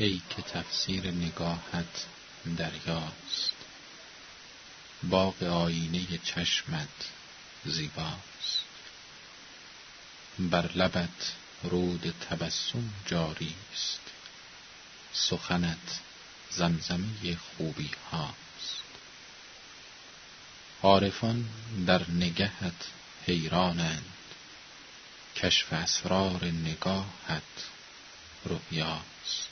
ای که تفسیر نگاهت دریاست، باغ آیینه چشمت زیباست. بر لبت رود تبسم جاری است، سخنت زمزمه خوبی هاست. عارفان در نگهت حیرانند، کشف اسرار نگاهت رؤیاست.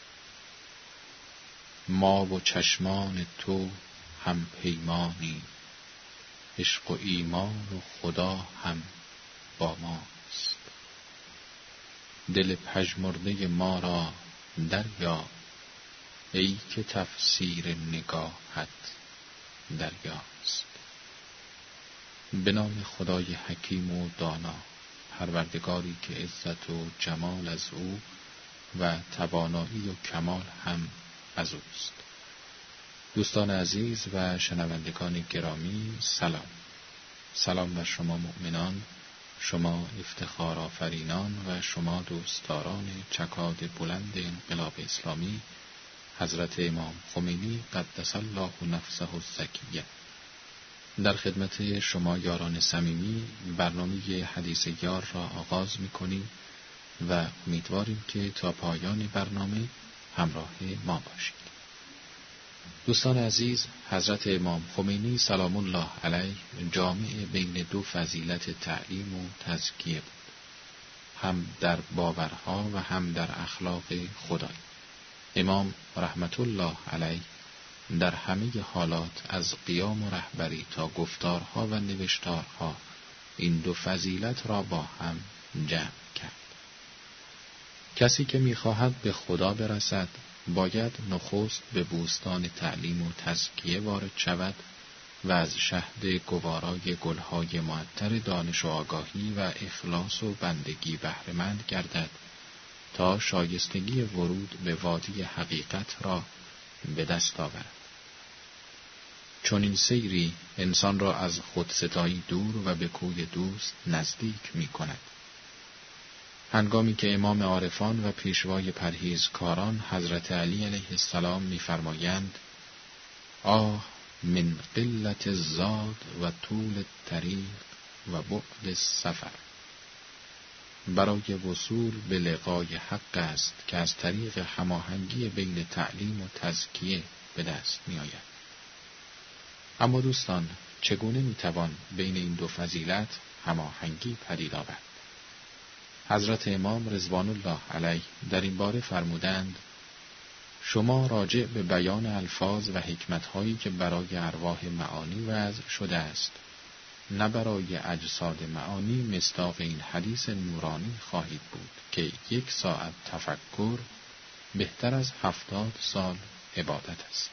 ما و چشمان تو هم پیمانی، عشق و ایمان و خدا هم با ماست. دل پژمرده ما را دریاب، ای که تفسیر نگاهت دریاست. به نام خدای حکیم و دانا، پروردگاری که عزت و جمال از او و توانایی و کمال هم از اوست. دوستان عزیز و شنوندگان گرامی، سلام بر شما مؤمنان، شما افتخار آفرینان و شما دوستداران چکاد بلند انقلاب اسلامی حضرت امام خمینی قدس الله نفسه الزکیه. در خدمت شما یاران صمیمی برنامه حدیث یار را آغاز می‌کنیم و امیدواریم که تا پایان برنامه همراه ما باشید. دوستان عزیز، حضرت امام خمینی سلام الله علیه جامع بین دو فضیلت تعلیم و تزکیه بود، هم در باورها و هم در اخلاق خدایی. امام رحمت الله علیه در همه حالات از قیام و رهبری تا گفتارها و نوشتارها این دو فضیلت را با هم جمع کرد. کسی که می‌خواهد به خدا برسد باید نخست به بوستان تعلیم و تزکیه وارد شود و از شهد گوارای گلهای معطر دانش و آگاهی و اخلاص و بندگی بهره‌مند گردد تا شایستگی ورود به وادی حقیقت را به دست آورد. چون این سیری انسان را از خودستایی دور و به کوی دوست نزدیک می کند. هنگامی که امام عارفان و پیشوای پرهیزکاران حضرت علی علیه السلام می‌فرمایند: آه من قلت الزاد و طول الطریق و بعد السفر. برای وصول به لقای حق است که از طریق هماهنگی بین تعلیم و تزکیه به دست می‌آید. اما دوستان، چگونه می‌توان بین این دو فضیلت هماهنگی پدید آورد؟ حضرت امام رضوان الله علیه در این باره فرمودند: شما راجع به بیان الفاظ و حکمت‌هایی که برای ارواح معانی وضع شده است، نه برای اجساد معانی، مصداق این حدیث نورانی خواهید بود که 1 ساعت تفکر بهتر از 70 سال عبادت است.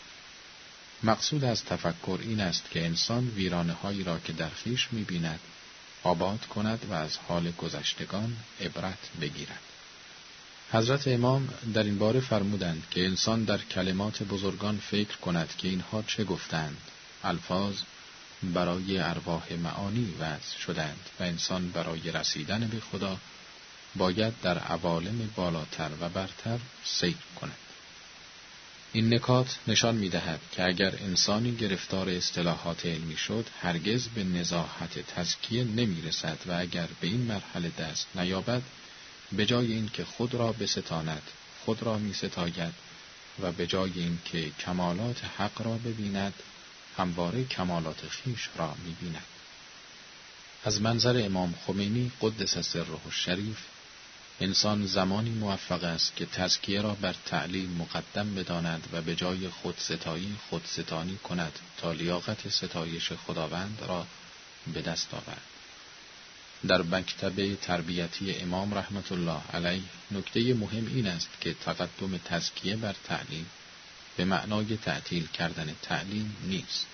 مقصود از تفکر این است که انسان ویرانه‌هایی را که در خویش می‌بیند آباد کند و از حال گذشتگان عبرت بگیرد. حضرت امام در این باره فرمودند که انسان در کلمات بزرگان فکر کند که اینها چه گفتند. الفاظ برای ارواح معانی وضع شدند و انسان برای رسیدن به خدا باید در عوالم بالاتر و برتر سیر کند. این نکات نشان می‌دهد که اگر انسانی گرفتار اصطلاحات علمی شد هرگز به نزاهت تزکیه نمی‌رسد و اگر به این مرحله دست نیابد به جای این که خود را بستاند خود را می‌ستاید و به جای این که کمالات حق را ببیند همواره کمالات خویش را می‌بیند. از منظر امام خمینی قدس سره الشریف انسان زمانی موفق است که تزکیه را بر تعلیم مقدم بداند و به جای خودستایی خودستانی کند تا لیاقت ستایش خداوند را به دست آورد. در مکتب تربیتی امام رحمت الله علیه نکته مهم این است که تقدم تزکیه بر تعلیم به معنای تعطیل کردن تعلیم نیست.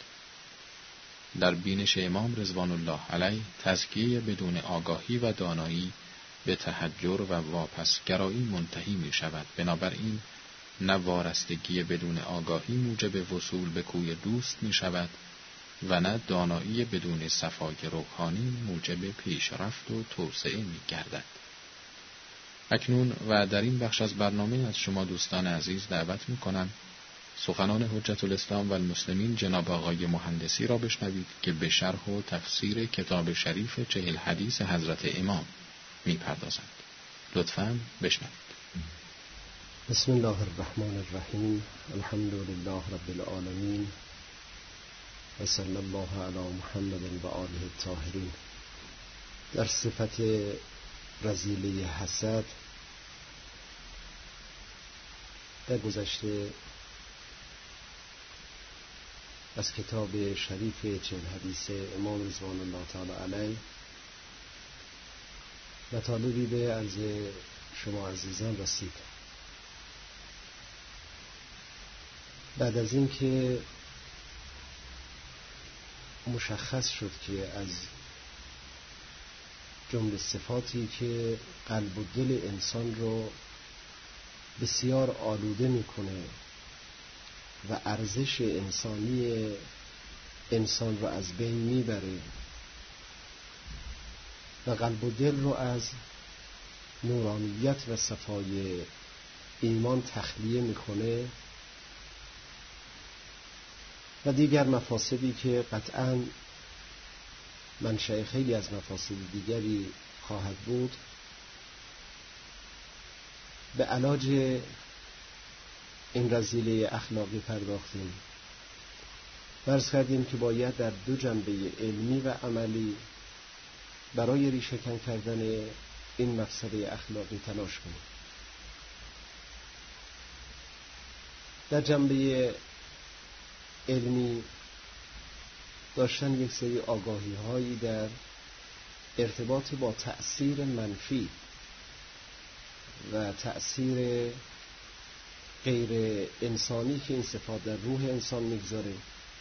در بینش امام رضوان الله علیه تزکیه بدون آگاهی و دانایی به تحجر و واپسگرایی منتهی می شود. بنابراین نه وارستگی بدون آگاهی موجب وصول به کوی دوست می شود و نه دانایی بدون صفای روحانی موجب پیشرفت و توسعه می گردد. اکنون و در این بخش از برنامه از شما دوستان عزیز دعوت می‌کنم سخنان حجت الاسلام و المسلمین جناب آقای مهندسی را بشنوید که به شرح و تفسیر کتاب شریف 40 حدیث حضرت امام می‌پردازند. لطفاً بشنوید. بسم الله الرحمن الرحیم. الحمد لله رب العالمین و صلی الله علی محمد و آله الطاهرین. در صفت رذیله حسد در گذشته از کتاب شریف 40 حدیث امام رضوان الله تعالی علیه مطالبی به عرض شما عزیزان رسید. بعد از این که مشخص شد که از جمله صفاتی که قلب و دل انسان رو بسیار آلوده میکنه و ارزش انسانی انسان رو از بین میبره و قلب و دل رو از نورانیت و صفای ایمان تخلیه میکنه و دیگر مفاسدی که قطعاً منشأ خیلی از مفاسد دیگری خواهد بود، به علاج این رذیله اخلاقی پرداختیم. فرض کردیم که باید در دو جنبه علمی و عملی برای ریشه‌کن کردن این مفسده اخلاقی تلاش کنیم. در جنبه علمی داشتن یک سری آگاهی هایی در ارتباط با تأثیر منفی و تأثیر غیر انسانی که این صفات در روح انسان میگذاره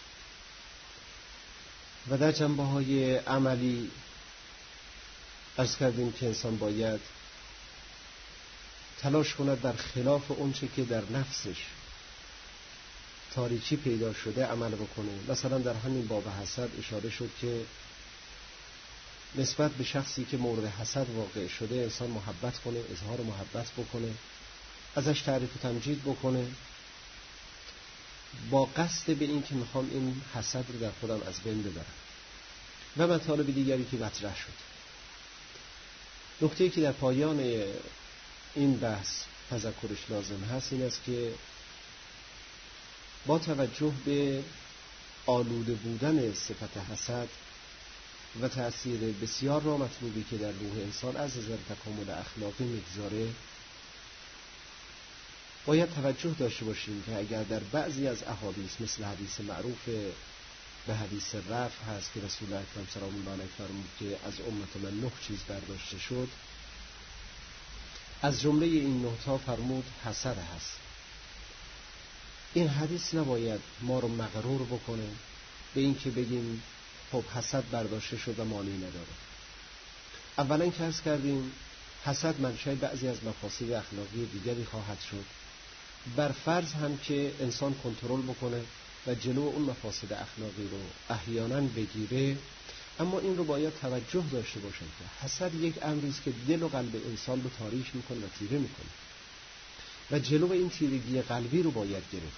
و در جنبه های عملی عرض کردیم که انسان باید تلاش کند در خلاف اونچه که در نفسش تاریکی پیدا شده عمل بکنه. مثلا در همین باب حسد اشاره شد که نسبت به شخصی که مورد حسد واقع شده انسان محبت کنه، اظهار محبت بکنه، ازش تعریف و تمجید بکنه با قصد به این که میخوام این حسد رو در خودم از بین ببرم. و مطالب دیگری که مطرح شد. نکته‌ای که در پایان این بحث تذکرش لازم هست این است که با توجه به آلوده بودن صفت حسد و تأثیر بسیار نامطلوبی که در روح انسان از نظر تکامل اخلاقی میگذاره، باید توجه داشته باشیم که اگر در بعضی از احادیث مثل حدیث معروف به حدیث رفع هست که رسول اکرم سلام الله علیه فرمود که از امت من 9 چیز برداشته شد، از جمله این 9 تا فرمود حسد هست. این حدیث نباید ما رو مغرور بکنه به این که بگیم خب حسد برداشته شد و مانعی نداره. اولا که عرض کردیم حسد منشأ بعضی از مفاسد اخلاقی دیگری خواهد شد، بر فرض هم که انسان کنترل بکنه و جلو اون مفاسد اخلاقی رو احیانا بگیره. اما این رو باید توجه داشته باشیم که حسد یک امری است که دل و قلب انسان رو تاریک میکنه و تیره میکنه و جلو این تیرگی قلبی رو باید گرفت.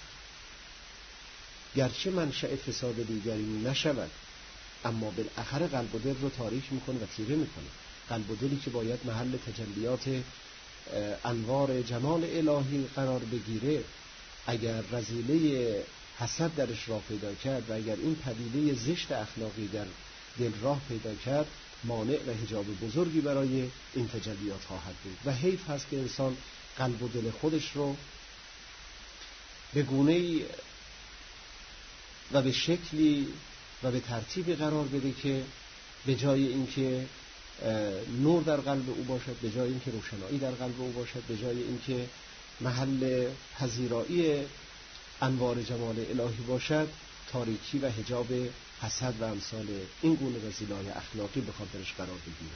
گرچه منشأ فساد دیگری نشود اما بالاخره قلب و دل رو تاریک میکنه و تیره میکنه. قلب و دلی که باید محل تجلیات انوار جمال الهی قرار بگیره، اگر رذیله حسد درش راه پیدا کرد و اگر این پدیده زشت اخلاقی در دل راه پیدا کرد، مانع و حجاب بزرگی برای این تجلیات خواهد بود و حیف هست که انسان قلب و دل خودش رو به گونه‌ای و به شکلی و به ترتیبی قرار بده که به جای اینکه نور در قلب او باشد، به جای اینکه روشنایی در قلب او باشد، به جای اینکه محل پذیرایی انوار جمال الهی باشد، تاریکی و حجاب حسد و امثال این گونه رذیله‌های اخلاقی به خاطرش قرار بگیره.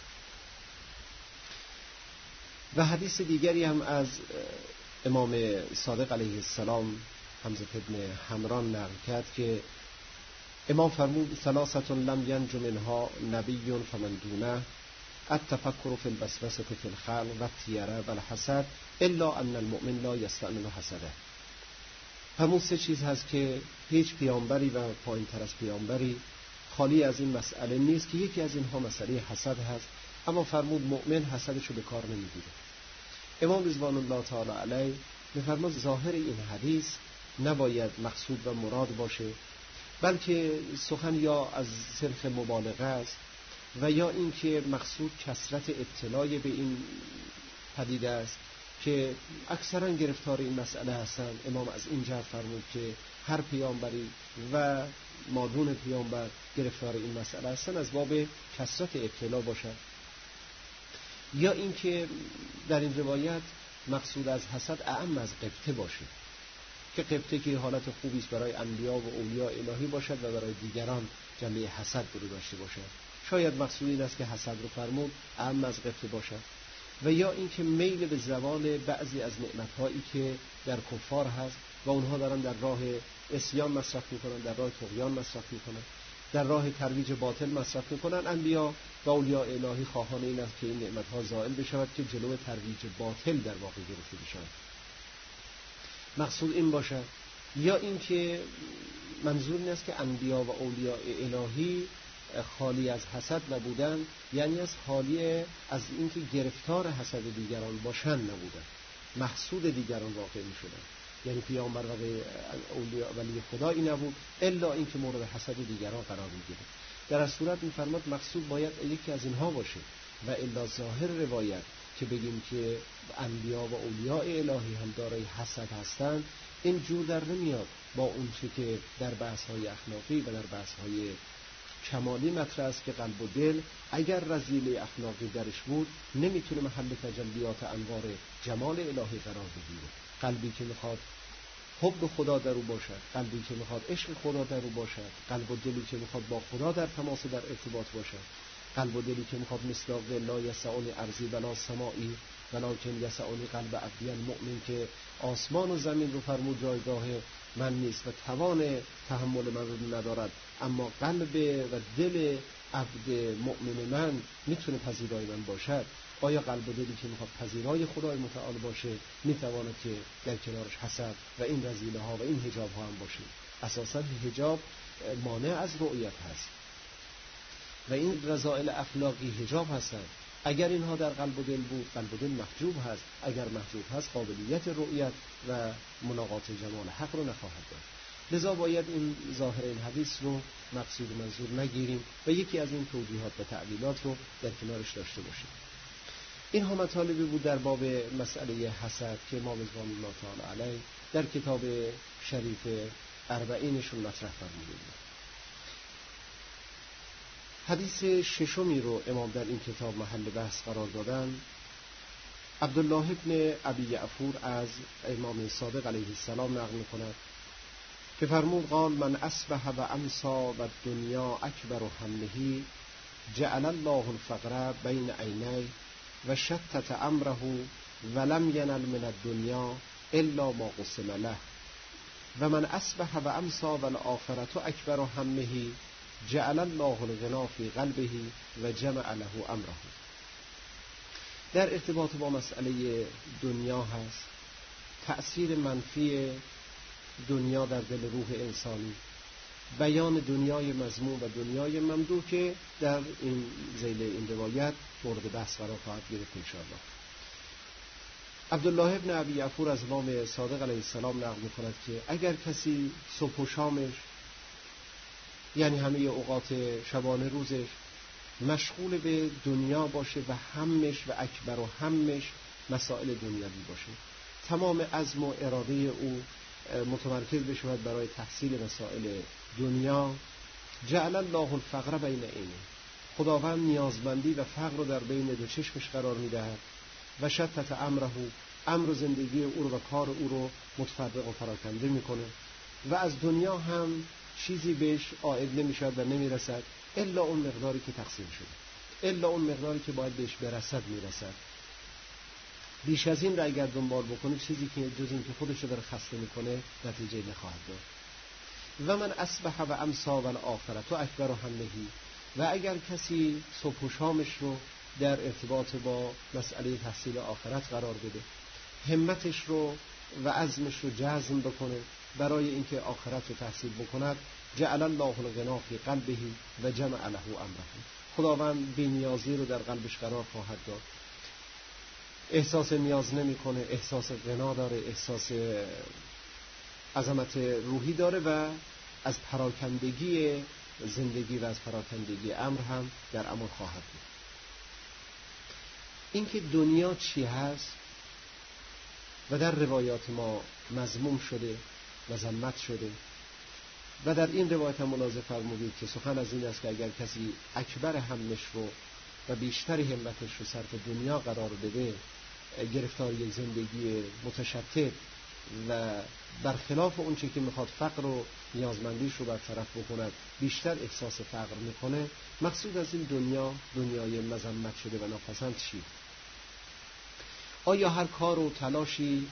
و حدیث دیگری هم از امام صادق علیه السلام حمزه ابن حمران نقل کرد که امام فرمود ثلاثة لم ینج منها نبی فمن دونه التفکر فی الوسوسة فی الخلق و الطیره و الحسد الا ان المؤمن لا یستعمل حسده. همون سه چیز هست که هیچ پیامبری و پایین تر از پیامبری خالی از این مسئله نیست که یکی از اینها مسئله حسد هست، اما فرمود مؤمن حسدشو به کار نمیگیره. امام رضوان الله تعالی علیه می‌فرماد ظاهر این حدیث نباید مقصود و مراد باشه، بلکه سخن یا از صرف مبالغه است و یا اینکه مقصود کثرت اطلاع به این پدیده است که اکثرا گرفتار این مسئله هستند. امام از این جهت فرمود که هر پیامبری و مادون پیامبر گرفتار این مسئله هستند از باب کثرت اطلاع باشد، یا اینکه در این روایت مقصود از حسد اعم از غبطه باشه که غبطه که حالت خوبی است برای انبیا و اولیاء الهی باشد و برای دیگران جنبه حسد رو داشته باشد. شاید مقصود این است که حسد رو فرمود اعم از غبطه باشد، و یا اینکه میل به زوال بعضی از نعمت‌هایی که در کفار هست و اونها دارن در راه عصیان مصرف میکنن، در راه طغیان مصرف میکنن، در راه ترویج باطل مصرف میکنن. انبیا و اولیاء الهی خواهان این است که این نعمت‌ها زائل بشود که جلو ترویج باطل در واقع گرفته بشود. مقصود این باشد. یا اینکه منظور این است که انبیا و اولیاء الهی خالی از حسد نبودن، یعنی از خالی از اینکه گرفتار حسد دیگران باشن نبودن، محسود دیگران واقع می شدن. یعنی پیامبر و اولیاء ولی خدایی نبود الا اینکه مورد حسد دیگران قرار می گیره. در از صورت می فرماد مقصود باید یکی از اینها باشه و الا ظاهر روایت که بگیم که انبیا و اولیاء الهی هم دارای حسد هستند، این جور در نمیاد با اون چه که در بحث‌های اخلاقی و در بحث‌های کمالی مطرح است که قلب و دل اگر رذیله اخلاقی درش بود نمیتونه محل تجلیات انوار جمال الهی قرار بگیره. قلبی که میخواد حب خدا در او باشد، قلبی که میخواد عشق خدا در او باشد، قلب و دلی که میخواد با خدا در تماس در ارتباط باشد، قلب و دلی که میخواد مصداق لا یسعنی ارضی ولا سمائی ولکن یسعنی قلب عبدی المؤمن، که آسمان و زمین رو فرمود جایگاه من نیست و توان تحمل من رو ندارد، اما قلب و دل عبد مؤمن من میتونه پذیرای من باشد. آیا قلب و دلی که میخواد پذیرای خدای متعال باشه میتواند که در کنارش حسد و این رذیله ها و این حجاب ها هم باشه؟ اساسا حجاب مانع از رؤیت هست و این رذائل اخلاقی حجاب هستند. اگر اینها در قلب و دل بود، قلب و دل محجوب هست، اگر محجوب هست قابلیت رؤیت و ملاقات جمال حق رو نخواهد داشت. لذا باید این ظاهر این حدیث رو مقصود منظور نگیریم و یکی از این توضیحات و تعلیلات رو در کنارش داشته باشیم. اینها مطالبی بود در باب مسئله حسد که امام رضوان الله تعالی علیه در کتاب شریف اربعینشون مطرح فرمودند. حدیث ششمی رو امام در این کتاب محل بحث قرار دادن. عبدالله ابن ابی یعفور از امام صادق علیه السلام نقل می‌کند که فرمود قال من اصبح و امسا و دنیا اکبر همه جعل الله الفقر بین عینی و شتت امره ولم ینل من الدنیا الا ما قسم له و من اصبح و امسا و الآخرة اکبر همه جعل الله الغنا فی قلبه و جمع له امره. در ارتباط با مسئله دنیا هست، تأثیر منفی دنیا در دل روح انسانی، بیان دنیای مذموم و دنیای ممدوح که در این ذیل این روایت مورد بحث قرار خواهد گرفت انشاءالله. عبدالله ابن ابی یعفور از امام صادق علیه السلام نقل می‌کند که اگر کسی صبح و شامش، یعنی همه اوقات شبانه روزش، مشغول به دنیا باشه و همش و اکبر و همش مسائل دنیوی باشه، تمام عزم و اراده او متمرکز بشود برای تحصیل مسائل دنیا، جعل الله الفقر بین عینه، خداوند نیازمندی و فقر رو در بین دو چشمش قرار میدهد و شتت امره، امر زندگی او رو و کار او رو متفرق و پراکنده میکنه و از دنیا هم چیزی بهش عائد نمیشد و نمیرسد الا اون مقداری که تقسیم شده، الا اون مقداری که باید بهش برسد میرسد. بیش از این را اگر دنبال بکنه چیزی که جز این که خودش رو داره خسته میکنه نتیجه نخواهد داد. و من اصبح و امسا و الآخرة اکبر همه، و اگر کسی صبح و شامش رو در ارتباط با مسئله تحصیل آخرت قرار بده، همتش رو و عزمش رو جزم بکنه برای اینکه آخرت رو تحصیل بکند. جعل الله الغنا فی قلبه و جمع له امره. خداوند بی‌نیازی رو در قلبش قرار خواهد داد. احساس نیاز نمی‌کنه، احساس غنا داره، احساس عظمت روحی داره و از پراکندگی زندگی و از پراکندگی امر هم در امان خواهد بود. اینکه دنیا چی هست و در روایات ما مذموم شده، مذمت شده و در این روایت هم ملاحظه فرمودید که سخن از این است که اگر کسی اکبر همش رو و بیشتر همتش رو صرف دنیا قرار بده، گرفتار یک زندگی متشتت و برخلاف اون چه که میخواد فقر و نیازمندیش رو برطرف بکند بیشتر احساس فقر میکنه. مقصود از این دنیا دنیای مذمت شده و ناپسند چی؟ آیا هر کار و تلاشی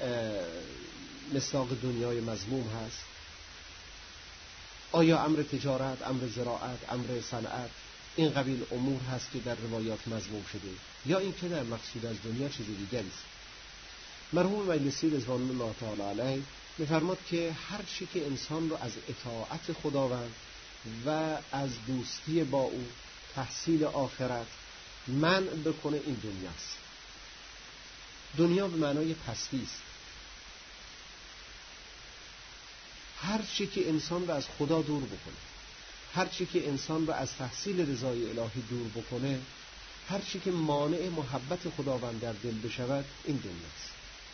مصداق دنیای مذموم هست؟ آیا امر تجارت، امر زراعت، امر صنعت این قبیل امور هست که در روایات مذموم شده، یا این که در مقصود از دنیا چیز دیگری است؟ مرحوم مجلسی رضوان الله تعالی علیه می‌فرماد که هر چی که انسان رو از اطاعت خداوند و از دوستی با او، تحصیل آخرت منع بکنه این دنیاست. دنیا به معنای پستی است. هر چی که انسان رو از خدا دور بکنه، هر چی که انسان رو از تحصیل رضای الهی دور بکنه، هر چی که مانع محبت خداوند در دل بشود این دنیاست.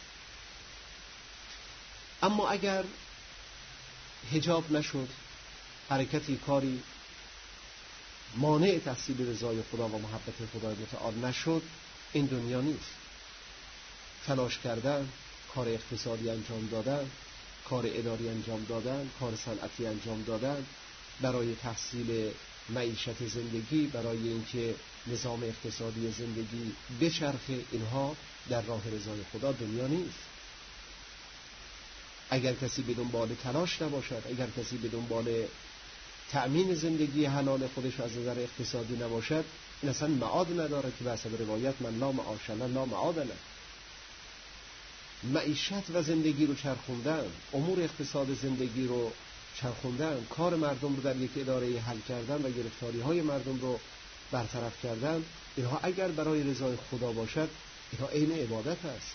اما اگر حجاب نشد، حرکتی کاری مانع تحصیل رضای خدا و محبت خدای متعال نشد این دنیا نیست. تلاش کردن، کار اقتصادی انجام دادن، کار اداری انجام دادن، کار صنعتی انجام دادن برای تحصیل معیشت زندگی، برای اینکه نظام اقتصادی زندگی بچرخه، اینها در راه رضای خدا دنیا نیست. اگر کسی به دنبال تلاش نباشد، اگر کسی به دنبال تأمین زندگی حلال خودش از نظر اقتصادی نباشد، این اصلا معاد نداره که به حسب روایت من لا معاش له لا معاد له. معیشت و زندگی رو چرخوندن، امور اقتصاد زندگی رو چرخوندن، کار مردم رو در یک اداره حل کردن و گرفتاری‌های مردم رو برطرف کردن، اینها اگر برای رضای خدا باشد اینها عین عبادت است.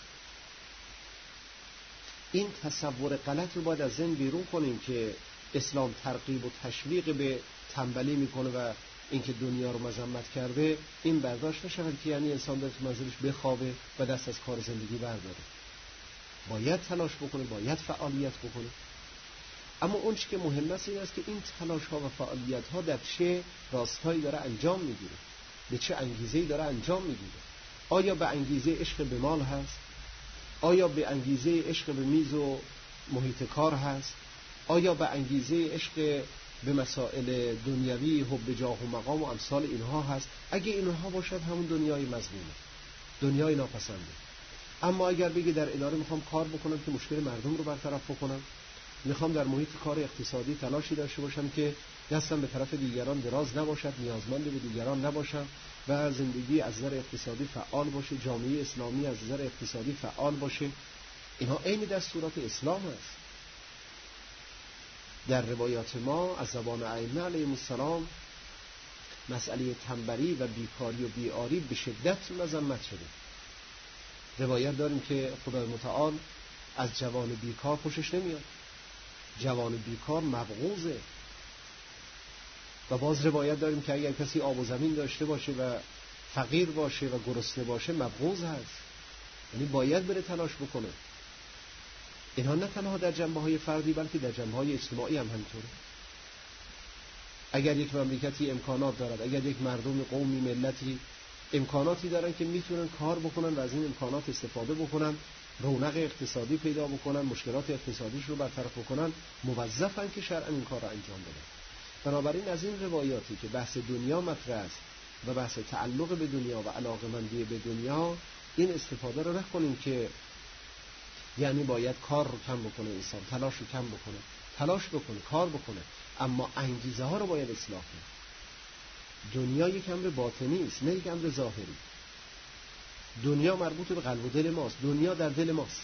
این تصور غلط رو باید از ذهن بیرون کنیم که اسلام ترغیب و تشویق به تنبلی میکنه و اینکه دنیا رو مذمت کرده این برداشت نشود که یعنی انسان در منزلش بخوابه و دست از کار زندگی برداره. باید تلاش بکنه، باید فعالیت بکنه. اما اون چیزی که مهم است این است که این تلاش ها و فعالیت ها در چه راستایی داره انجام میگیره، به چه انگیزه‌ای داره انجام میگیره. آیا به انگیزه عشق به مال هست؟ آیا به انگیزه عشق به میز و محیط کار هست؟ آیا به انگیزه عشق به مسائل دنیوی، حب جاه و مقام و امثال اینها هست؟ اگه اینها باشد همون دنیای مذمومه، دنیای ناپسنده. اما اگر بگی در اداره میخوام کار بکنم که مشکل مردم رو برطرف بکنم، میخوام در محیط کار اقتصادی تلاشی داشته باشم که دستم به طرف دیگران دراز نباشد، نیازمند به دیگران نباشم و زندگی از نظر اقتصادی فعال باشه، جامعه اسلامی از نظر اقتصادی فعال باشه، اینها عین دستورات اسلام است. در روایات ما از زبان ائمه علیهم السلام مسئله تنبلی و بیکاری و بیاری به شدت مذمت شده. روایت داریم که خدای متعال از جوان بیکار خوشش نمیاد، جوان بیکار مبغوضه. و باز روایت داریم که اگر کسی آب و زمین داشته باشه و فقیر باشه و گرسنه باشه مبغوض هست، یعنی باید بره تلاش بکنه. اینها نه تنها در جنبه‌های فردی بلکه در جنبه‌های اجتماعی هم همینطوره. اگر یک مملکتی امکانات دارد، اگر یک مردم، قومی، ملتی امکاناتی دارن که میتونن کار بکنن و از این امکانات استفاده بکنن، رونق اقتصادی پیدا بکنن، مشکلات اقتصادیش رو برطرف بکنن، موظفن که شرعاً این کار رو انجام بدن. بنابراین از این روایاتی که بحث دنیا مطرح است و بحث تعلق به دنیا و علاقه‌مندی به دنیا، این استفاده رو نکنیم که یعنی باید کار رو کم بکنه، انسان تلاش رو کم بکنه. تلاش بکنه، کار بکنه، اما انگیزه ها رو باید اصلاح کنه. دنیا یک امر باطنی است، نه یک امر ظاهری. دنیا مربوط به قلب و دل ماست، دنیا در دل ماست.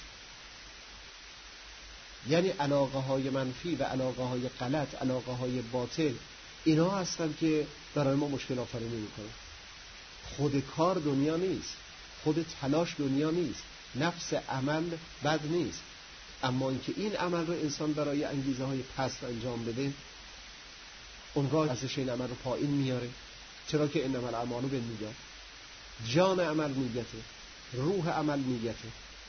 یعنی علاقه های منفی و علاقه های غلط، علاقه های باطل، اینا هستن که برای ما مشکل آفرینی میکنن. خود کار دنیا نیست، خود تلاش دنیا نیست، نفس عمل بد نیست، اما اینکه این عمل رو انسان برای انگیزه های پست انجام بده، اون را ازش این عمل رو پایین میاره. چرا که انما الاعمال بالنیات، جان عمل نیته، روح عمل نیته.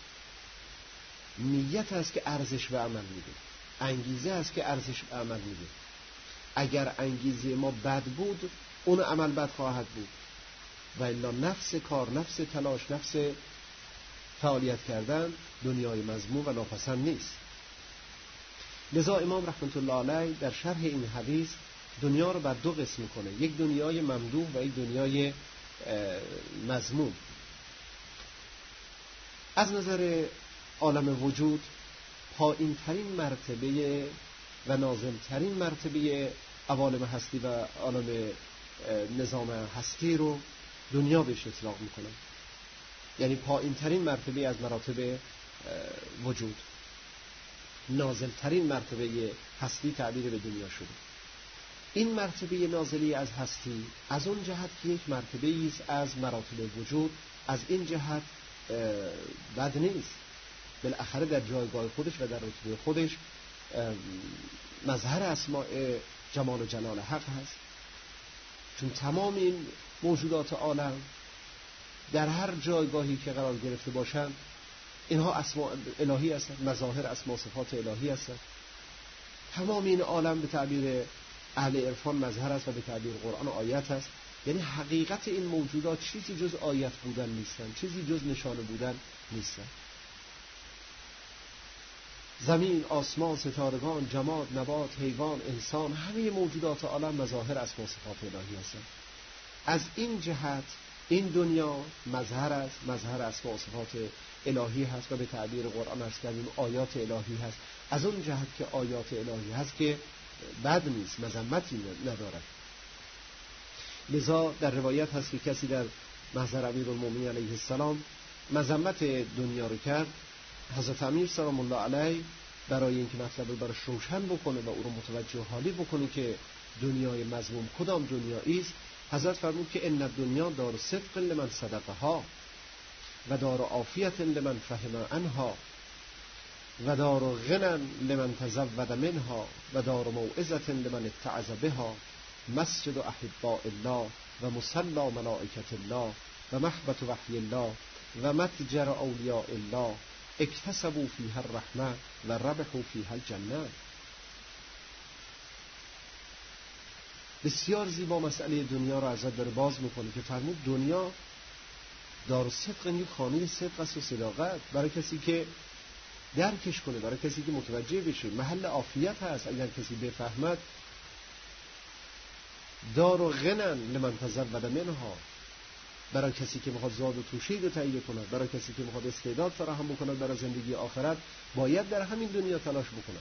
نیت است که ارزش به عمل میده، انگیزه است که ارزش به عمل میده. اگر انگیزه ما بد بود، اون عمل بد خواهد بود، و الا نفس کار، نفس تلاش، نفس فعالیت کردن دنیای مذموم و ناپسند نیست. لذا امام رحمت الله علیه در شرح این حدیث دنیا رو بر دو قسم میکنه، یک دنیای ممدوح و یک دنیای مذموم. از نظر عالم وجود پایین ترین مرتبه و نازل ترین مرتبه عوالم هستی و عالم نظام هستی رو دنیا بهش اطلاق میکنن، یعنی پایین ترین مرتبه از مراتب وجود، نازل ترین مرتبه هستی تعبیر به دنیا شده. این مرتبه نازلی از هستی از اون جهت که یک مرتبه ایست از مراتب وجود، از این جهت بد نیست، بالاخره در جایگاه خودش و در رتبه خودش مظهر اسماء جمال و جلال حق هست. چون تمام این موجودات عالم در هر جایگاهی که قرار گرفته باشند، اینها اسماء الهی هستند، مظاهر اسماء صفات الهی هستند. تمام این عالم به تعبیر اهل عرفان مظهر است و به تعبیر قرآن آیت است. یعنی حقیقت این موجودات چیزی جز آیت بودن نیستند، چیزی جز نشانه بودن نیستند. زمین، آسمان، ستارگان، جماد، نبات، حیوان، انسان، همه موجودات عالم مظاهر اسماء صفات الهی هستند. از این جهت این دنیا مظهر است، مظهر اسماء صفات الهی هست و به تعبیر قرآن است کردیم آیات الهی هست. از اون جهت که آیات الهی هست که بد نیست، مذمتی ندارد. لذا در روایت هست که کسی در محضر امیرالمومنین علیه السلام مذمت دنیا رو کرد. حضرت امیر سلام الله علیه برای اینکه مطلب رو براش روشن بکنه و او رو متوجه حالی بکنه که دنیای مذموم کدام دنیایی است، حضرت فرمود که ان الدنیا دار صدق لمن صدقها و دار عافیت لمن فهم عنها و دار غنى لمن تزود منها و دار موعظة لمن اتعظ بها، مسجد احباء الله و مصلی ملائکة الله و محبت وحی الله و متجر اولیاء الله، اکتسبوا فیها الرحمه و ربحوا فیها الجنه. بسیار زیبا مسئله دنیا را ازت داره باز میکنه که فرمود دنیا دار صدق، این خانه صدق است و صداقت، برای کسی که درکش کنه، برای کسی که متوجه بشه، محل عافیت هست اگر کسی بفهمد. دار و غنن لمن تزود منها، برای کسی که میخواد زاد و توشید رو تهیه کند، برای کسی که میخواد استعداد فراهم بکند برای زندگی آخرت، باید در همین دنیا تلاش بکند.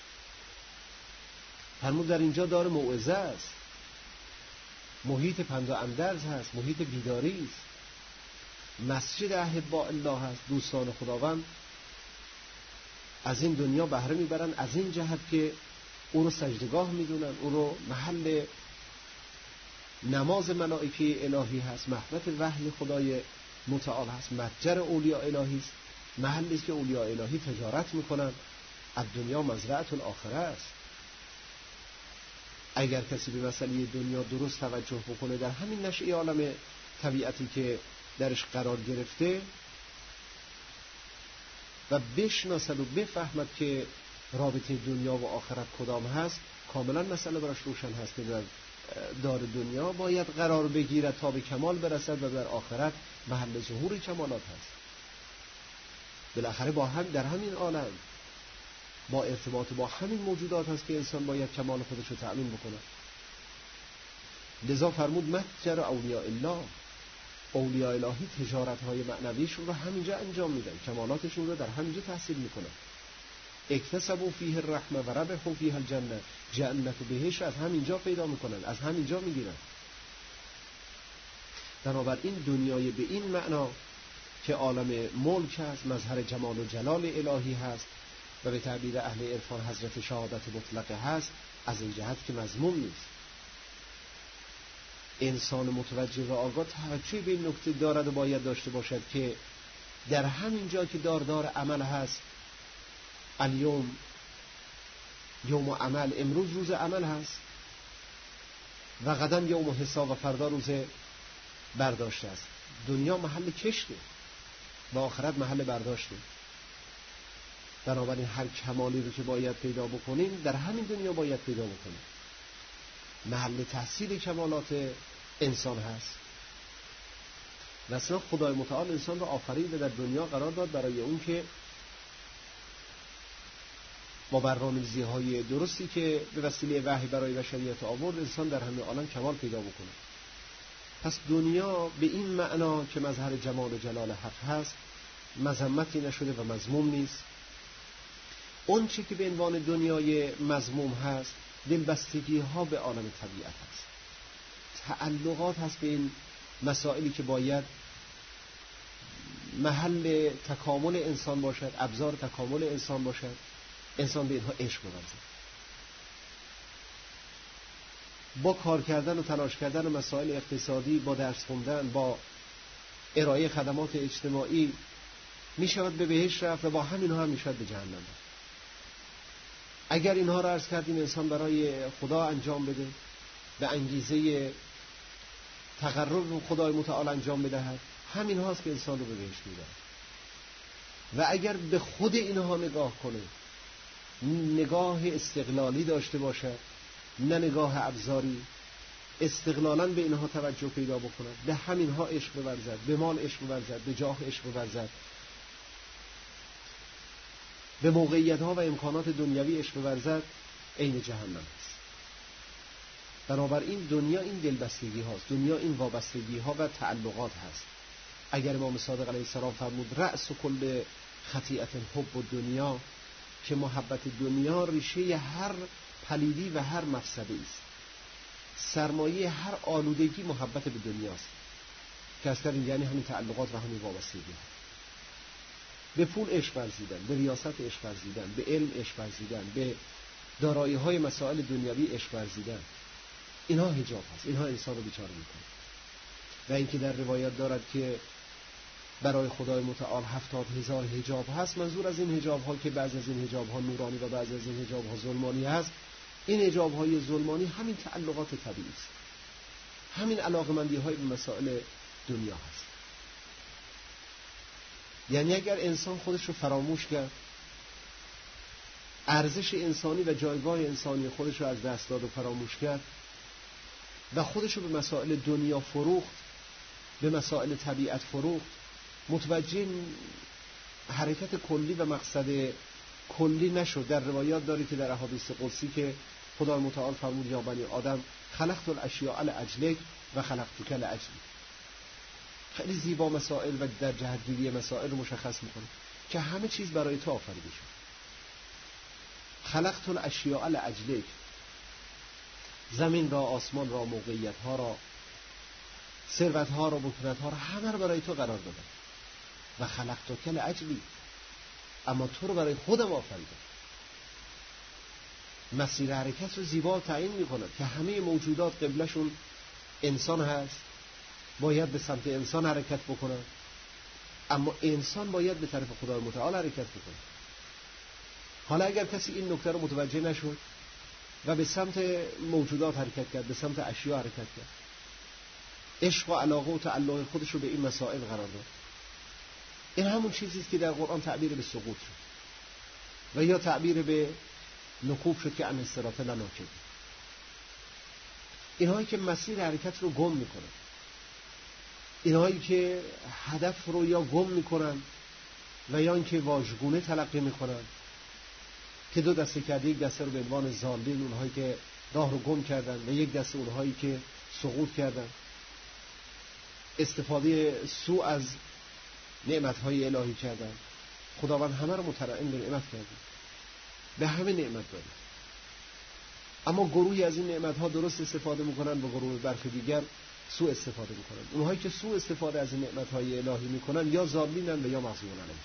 فرمود در اینجا دار موعظه است، محیط پند و اندرز هست، محیط بیداری است، مسجد احباء الله هست، دوستان خداوند از این دنیا بهره میبرن از این جهت که او رو سجدگاه میدونن، او رو محل نماز ملائکه الهی هست، محبت وحی خدای متعال هست، متجر اولیاء الهی است، محلی است که اولیاء الهی تجارت میکنن. از دنیا مزرعه الاخره است. اگر کسی به مسئله دنیا درست توجه بکنه در همین نشأه عالم طبیعتی که درش قرار گرفته و بشناسد و بفهمد که رابطه دنیا و آخرت کدام هست، کاملا مسئله براش روشن هست که در دار دنیا باید قرار بگیرد تا به کمال برسد و در آخرت محل ظهور کمالات هست. بالاخره با هم در همین عالم با ارتباط با همین موجودات هست که انسان باید کمال خودش رو تأمین بکنه. لذا فرمود متجر اولیاء الله، اولیاء الهی تجارت های معنویشون رو همینجا انجام میدن، کمالاتشون رو در همینجا تحصیل میکنن. اکتسبوا فیه الرحمه و ربحوا فیها الجنه، جنت و بهشت از همینجا پیدا میکنن، از همینجا میگیرن. بنابراین دنیای به این معنا که عالم ملک هست، مظهر جمال و جلال الهی هست و به تعبیر اهل عرفان حضرت شهادت مطلقه هست، از این جهت که مذموم نیست. انسان متوجه و آگاه توجه به این نکته دارد و باید داشته باشد که در همین جا که داردار عمل هست، الیوم یوم عمل، امروز روز عمل هست و غدا یوم حساب و فردا روز برداشت است. دنیا محل کشته و آخرت محل برداشته. بنابراین هر کمالی رو که باید پیدا بکنیم در همین دنیا باید پیدا بکنیم. محل تحصیل کمالات انسان هست و اصلا خدای متعال انسان رو آفرید و در دنیا قرار داد برای اون که با برنامه‌ریزی های درستی که به وسیله وحی برای بشریت آورد، انسان در همه عالم کمال پیدا بکنه. پس دنیا به این معنا که مظهر جمال و جلال حق هست مذمتی نشده و مذموم نیست. اون چی که به عنوان دنیای مذموم هست دلبستگی ها به عالم طبیعت هست، تعلقات هست به این مسائلی که باید محل تکامل انسان باشد، ابزار تکامل انسان باشد. انسان به اینها عشق بورزد. با کار کردن و تلاش کردن و مسائل اقتصادی، با درس خوندن، با ارائه خدمات اجتماعی می شود به بهشت رفت و با همینها هم می شود به جهنم رفت. اگر اینها را عرض کردیم انسان برای خدا انجام بده، به انگیزه تقرب به خدای متعال انجام بدهد، همین هاست که انسان رو به بهشت می‌برد. و اگر به خود اینها نگاه کنه، نگاه استقلالی داشته باشد نه نگاه ابزاری، استقلالاً به اینها توجه پیدا بکند، به همینها عشق بورزد، به مال عشق بورزد، به جاه عشق بورزد، به موقعیت‌ها و امکانات دنیوی عشق بورزد، عین جهنم است. بنابراین دنیا این دلبستگی هاست، دنیا این وابستگی ها و تعلقات هست. اگر امام صادق علیه السلام فرمود رأس کل خطیئت حب و دنیا، که محبت دنیا ریشه هر پلیدی و هر مفسده است، سرمایه هر آلودگی محبت به دنیاست که اصلا یعنی همین تعلقات و همین وابستگی ها. به پول عشق ورزیدن، به ریاست عشق ورزیدن، به علم عشق ورزیدن، به دارایی های مسائل دنیوی عشق ورزیدن، اینها حجاب هست، اینها انسان رو بیچاره میکنه. و اینکه در روایت دارد که برای خدای متعال 70,000 حجاب هست، منظور از این حجاب ها که بعض از این حجاب ها نورانی و بعض از این حجاب ها ظلمانی هست، این حجاب های ظلمانی همین تعلقات طبیعی است، همین علاقمندی های به مسائل دنیا هست. یعنی اگر انسان خودش رو فراموش کرد، ارزش انسانی و جایگاه انسانی خودش رو از دست داد و فراموش کرد و خودش رو به مسائل دنیا فروخت، به مسائل طبیعت فروخت، متوجه حرکت کلی و مقصد کلی نشد. در روایات داری که در احادیث قدسی که خدای متعال فرمود یا بنی آدم خلقت الاشیاء لاجلک و خلقتک لاجلی. خیلی زیبا مسائل و در جهتگیری مسائل رو مشخص میکنه که همه چیز برای تو آفریده شد. خلقت الاشیاء لاجلک، زمین را، آسمان را، موقعیت ها را، ثروت ها را، بکنت ها را، همه را برای تو قرار دادم و خلقتک لاجلی، اما تو رو برای خودم آفریدم. مسیر حرکت رو زیبا تعیین میکنه که همه موجودات قبلشون انسان هست، باید به سمت انسان حرکت بکنن، اما انسان باید به طرف خدای متعال حرکت بکنه. حالا اگر کسی این نکته رو متوجه نشد و به سمت موجودات حرکت کرد، به سمت اشیا حرکت کرد، عشق و علاقه و تعلق خودش رو به این مسائل قرار داد، این همون چیزی است که در قرآن تعبیر به سقوط شد و یا تعبیر به نکوب شد که ان الصراط لناکب. اینهایی که مسیر حرکت رو گم میکنن، اینهایی که هدف رو یا گم میکنن و یا اینکه واژگونه تلقی میکنن، که دو دسته کرده، یک دسته رو به عنوان ضالین، اونهایی که راه رو گم کردن، و یک دسته اونهایی که سقوط کردن، استفاده سوء از نعمت‌های الهی کردن. خداوند همه رو مترعن به نعمت کرده، به همه نعمت داده، اما گروهی از این نعمت‌ها درست استفاده میکنن و گروه برخی دیگر سوء استفاده میکنن. اونهایی که سوء استفاده از نعمتهای الهی میکنن یا ضالینن و یا مغضوبون علیهم.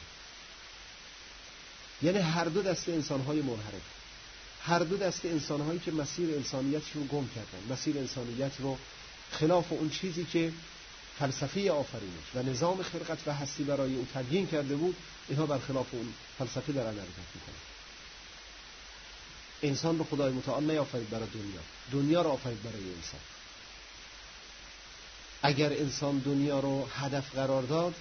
یعنی هر دو دسته انسانهای منحرف، هر دو دسته انسانهایی که مسیر انسانیت رو گم کردن، مسیر انسانیت رو خلاف اون چیزی که فلسفه آفرینش و نظام خلقت و هستی برای او تبیین کرده بود، اینها برخلاف اون فلسفه دارن حرکت میکنن. انسان رو خدای متعال نیافرید برای دنیا، دنیا رو آفرید برای انسان. اگر انسان دنیا رو هدف قرار داد،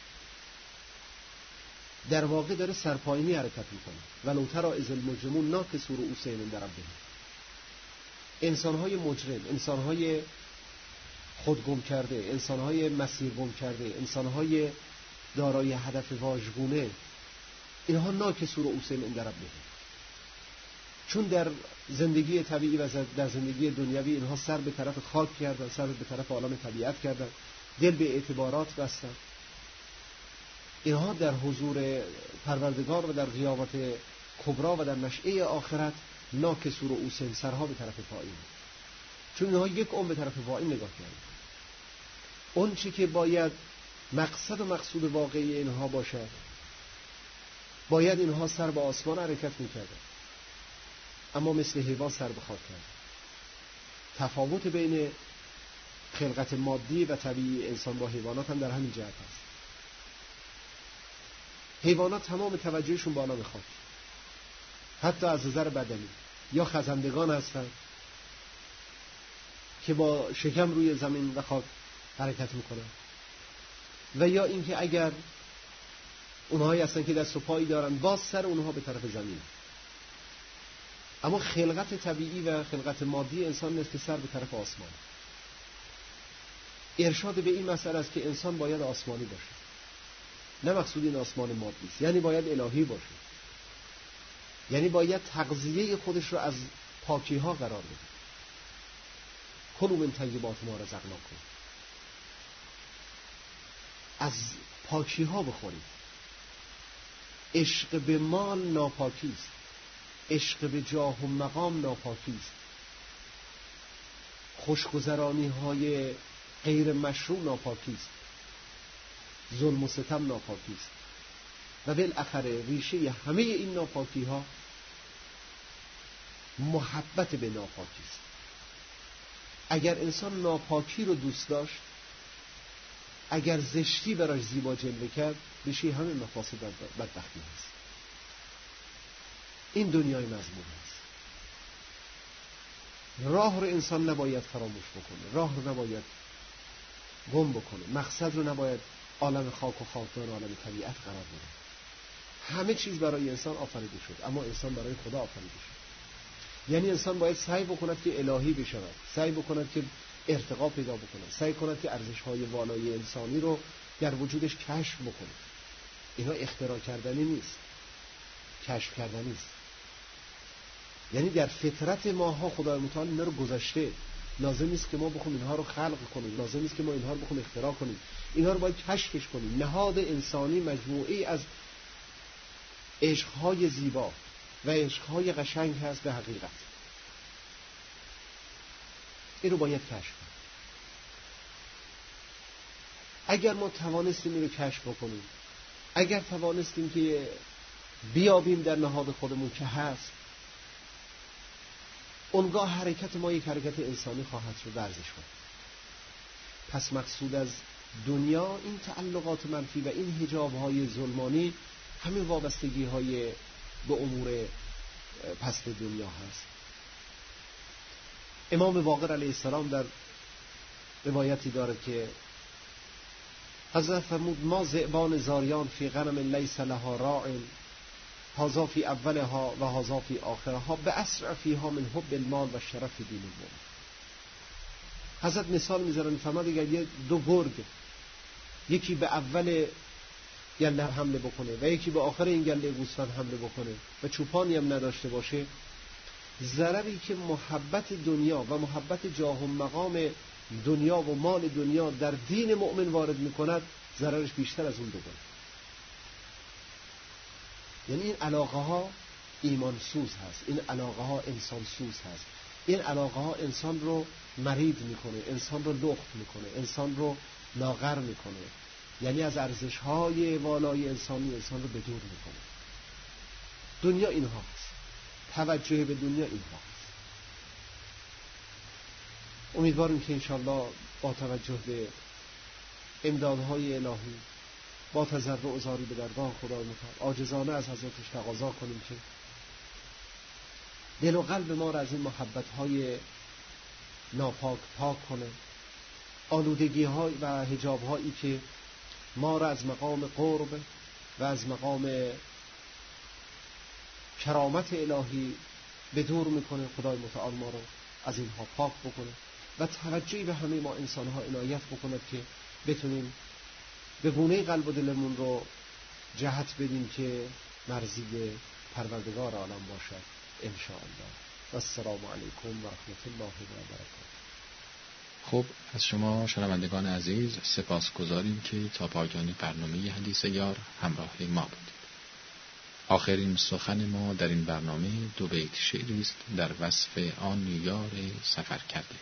در واقع داره سرپایینی حرکت میکنه. ولو تری اذ المجرمون ناکسوا رؤوسهم عند ربهم. انسانهای مجرم، انسانهای خودگم کرده، انسانهای مسیرگم کرده، انسانهای دارای هدف واژگونه، اینها ناکسوا رؤوسهم عند ربهم. چون در زندگی طبیعی و در زندگی دنیوی اینها سر به طرف خاک کردن، سر به طرف عالم طبیعت کردن، دل به اعتبارات بستن. اینها در حضور پروردگار و در قیامت کبرا و در نشعه آخرت ناکسوا رؤوسهم، سرها به طرف پایین. چون اینها یک عمر به طرف پایین نگاه کردن. اون چی که باید مقصد و مقصود واقعی اینها باشد، باید اینها سر به آسمان حرکت میکردن، اما مثل حیوان سر به خاک کردن. تفاوت بین خلقت مادی و طبیعی انسان با حیوانات هم در همین جهت است. حیوانات تمام توجهشون بالا به خاک، حتی از نظر بدنی. یا خزندگان هستند که با شکم روی زمین و خاک حرکت میکنن، و یا اینکه اگر اونهایی هستن که دست و پایی دارن، باز سر اونها به طرف زمین. اما خلقت طبیعی و خلقت مادی انسان نیست که سر به طرف آسمان. ارشاد به این مسئله است که انسان باید آسمانی باشه. نه مقصود این آسمان مادی است، یعنی باید الهی باشه، یعنی باید تغذیه خودش رو از پاکی ها قرار بده. کلوا من طیبات ما رزقناکم، از پاکی ها بخورید. عشق به مال ناپاکی است، عشق به جاه و مقام ناپاکی است، خوشگذرانی های غیر مشروع ناپاکی است، ظلم و ستم ناپاکی است، و بالاخره ریشه همه این ناپاکی ها محبت به ناپاکی است. اگر انسان ناپاکی رو دوست داشت، اگر زشتی براش زیبا جلوه کرد، ریشه همه مفاسد بدبختی است. این دنیای مذموم است. راه رو انسان نباید فراموش بکنه، راه رو نباید گم بکنه، مقصد رو نباید عالم خاک و خاکدان عالم طبیعت قرار بده. همه چیز برای انسان آفریده شد، اما انسان برای خدا آفریده شد. یعنی انسان باید سعی بکند که الهی بشود، سعی بکند که ارتقا پیدا بکند، سعی کند که ارزش‌های والای انسانی رو در وجودش کشف بکنه. اینا اختراع کردنی نیست، کشف کردنی است. یعنی در فطرت ماها خدای متعال اینا رو گذاشته. لازم نیست که ما بخوام اینها رو خلق کنیم، لازم نیست که ما اینها رو بخوام اختراع کنیم. اینها رو باید کشفش کنیم. نهاد انسانی مجموعی از عشق‌های زیبا و عشق‌های قشنگ هست به حقیقت. این رو باید کشف کنیم. اگر ما توانستیم این رو کشف بکنیم، اگر توانستیم که بیابیم در نهاد خودمون که هست، اونگاه حرکت ما یک حرکت انسانی خواهد شد، ورزش کنیم. پس مقصود از دنیا این تعلقات منفی و این حجاب‌های ظلمانی، همین وابستگی‌های به امور پست دنیا هست. امام باقر علیه السلام در روایتی دارد که حضرت فرمود: ما ذئبان زاریان فی غنم لیس لها راع، هذا فی اولها و هذا فی آخرها، بأسرع فیها من حب المال و شرف دین المؤمن. حضرت مثال میذارن، فرمود اگر یه دو گرگ، یکی به اول گله حمله بکنه و یکی به آخر این گله گوسفند حمله بکنه و چوپانی هم نداشته باشه، ضرری که محبت دنیا و محبت جاه و مقام دنیا و مال دنیا در دین مؤمن وارد میکند، ضررش بیشتر از اون دوگانه. یعنی این علاقه ها ایمان سوز هست، این علاقه ها انسان سوز هست، این علاقه ها انسان رو مرید میکنه، انسان رو لخت میکنه، انسان رو لاغر میکنه، یعنی از ارزش های والای انسانی انسان رو به دور میکنه. دنیا اینها هست، توجه به دنیا اینها هست. امیدواریم که انشالله با توجه به امدادهای الهی، با تضرع و زاری به درگاه خدای متعال، عاجزانه از حضرتش تقاضا کنیم که دل و قلب ما را از این محبت‌های ناپاک پاک کنه، آلودگی‌های و حجاب‌هایی که ما را از مقام قرب و از مقام کرامت الهی به دور میکنه. خدای متعال ما رو از اینها پاک بکنه و توجهی به همه ما انسان‌ها عنایت بکنه که بتونیم به گونه قلب و دلمون رو جهت بدیم که مرضی پروردگار عالم باشد ان شاء الله. و السلام علیکم و رحمت الله و برکاته. خب از شما شنوندگان عزیز سپاسگزاریم که تا پایان برنامه حدیث یار همراه ما بودید. آخرین سخن ما در این برنامه 2 بیت شعری است در وصف آن یار سفر کرده.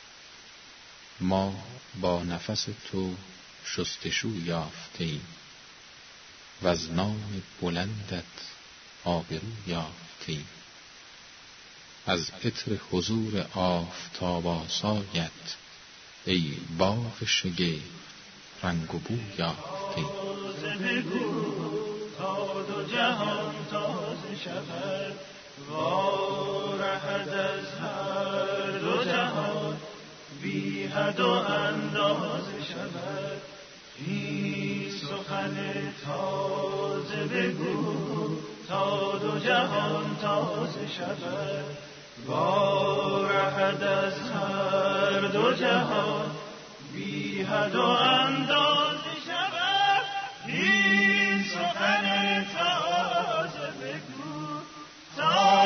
ما با نفس تو شستشو یافتیم و از نام بلندت آبرو یافتیم. از عطر حضور آفتاب آسایت ای باغ شگفت رنگ و بو یافتیم. تا دو جهان تازه شود، وارهد از هر دو جهان بی حد و اندازه شود. این سخن تازه بگو تا دو جهان تازه شود، وارهد از هر دو جهان بی حد و اندازه شود. این سخن تازه بگو تا